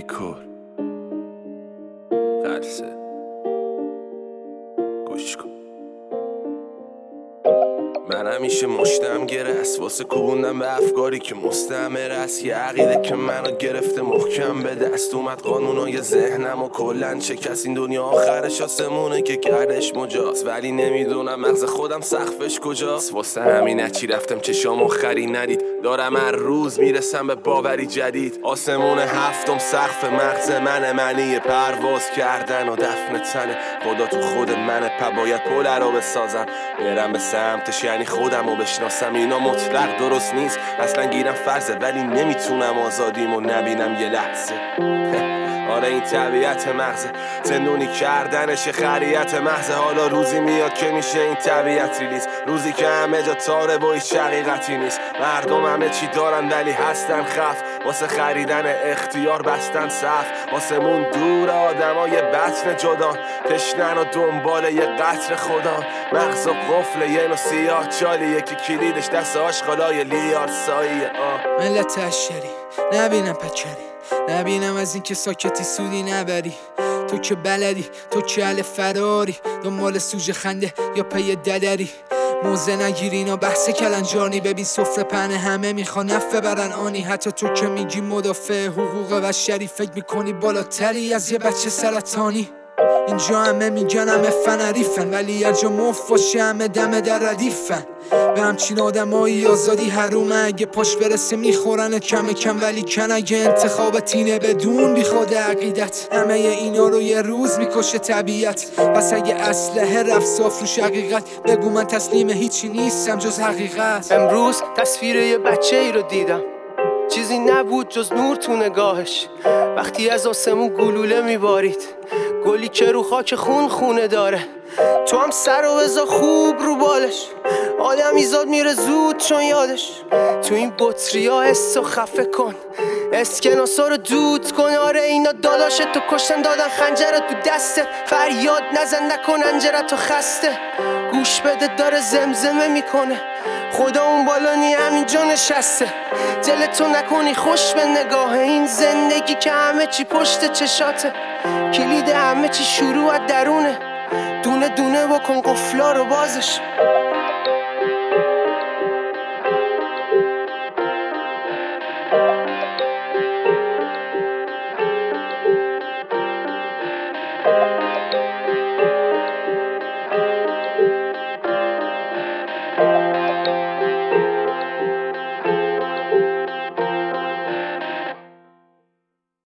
دکور قلسه گوش کن. من همیشه مشتم گرست واسه کوبوندم به افکاری که مستعمر است. یه عقیده که منو گرفته محکم به دست اومد قانونای ذهنم و کلن شکست. این دنیا آخرش آسمونه که گردش مجاز، ولی نمیدونم مغز خودم سقفش کجاست. واسه همین اچی رفتم چشام خری ندید، دارم هر روز میرسم به باوری جدید. آسمون هفتم سقف مغز منی پرواز کردن و دفن تنه. خدا تو خود منه باید پل رو بسازم برم به سمتش، یعنی خودم رو بشناسم. اینا مطلق درست نیست اصلا گیرم فرضه، ولی نمیتونم آزادیمو نبینم یه لحظه. آره این طبیعت مغزه، زندونی کردنش خریت محضه. حالا روزی میاد که میشه این طبیعت ریلیز، روزی که همه جا تاره و هیچ حقیقتی نیست. مردم همه چی دارن ولی هستن خف، واسه خریدن اختیار بستن صف. آسمون دور آدمای بطن جدا، تشنن و دنبال یه قطر خدا. مغز و قفل یه نو سیاه چالیه که کلیدش دست آشغالای لیار ساییه. ملت اشری نبینم پکری، نبینم از این که ساکتی سودی نبری. تو که بلدی، تو که اهل فراری، دنبال سوژه خنده یا پی ددری. موزه نگیری اینا بحث کلنجانی، ببین سفره پهنه همه میخوان نفع برن آنی. حتی تو که میگی مدافع حقوق بشری، فکر میکنی بالاتری از یه بچه سرطانی. اینجا همه میگن همه فنریفن، ولی هر جا مفت باشه همه دم در ردیفن. به همچین آدمایی آزادی حرومه، اگه پاش برسه میخورن کم کم، ولی کن اگه انتخابت اینه بدون بی خود عقیدت. همه اینا رو یه روز میکشه طبیعت، پس اگه اسلحه رفت صاف روش حقیقت، بگو من تسلیم هیچی نیستم جز حقیقت. امروز تصویر یه بچه ای رو دیدم، چیزی نبود جز نور تو نگاهش. وقتی از آسمون گلوله میبارید، گلی که رو خاک خونه داره. تو هم سر و بزا خوب رو بالش، آدم ایزاد میره زود چون یادش. تو این بطریا حسو خفه کن، اسکناسا رو دود کن. آره اینا داداشت تو کشتن دادن خنجرت تو دستت، فریاد نزن نکن انجرت تو خسته. گوش بده داره زمزمه میکنه، خدا اون بالا نی همینجا نشسته. دلتو نکنی خوش به نگاه این زندگی که همه چی پشت چشاته. کلید همه چی شروع از درونه، دونه دونه بکن قفلا رو بازش.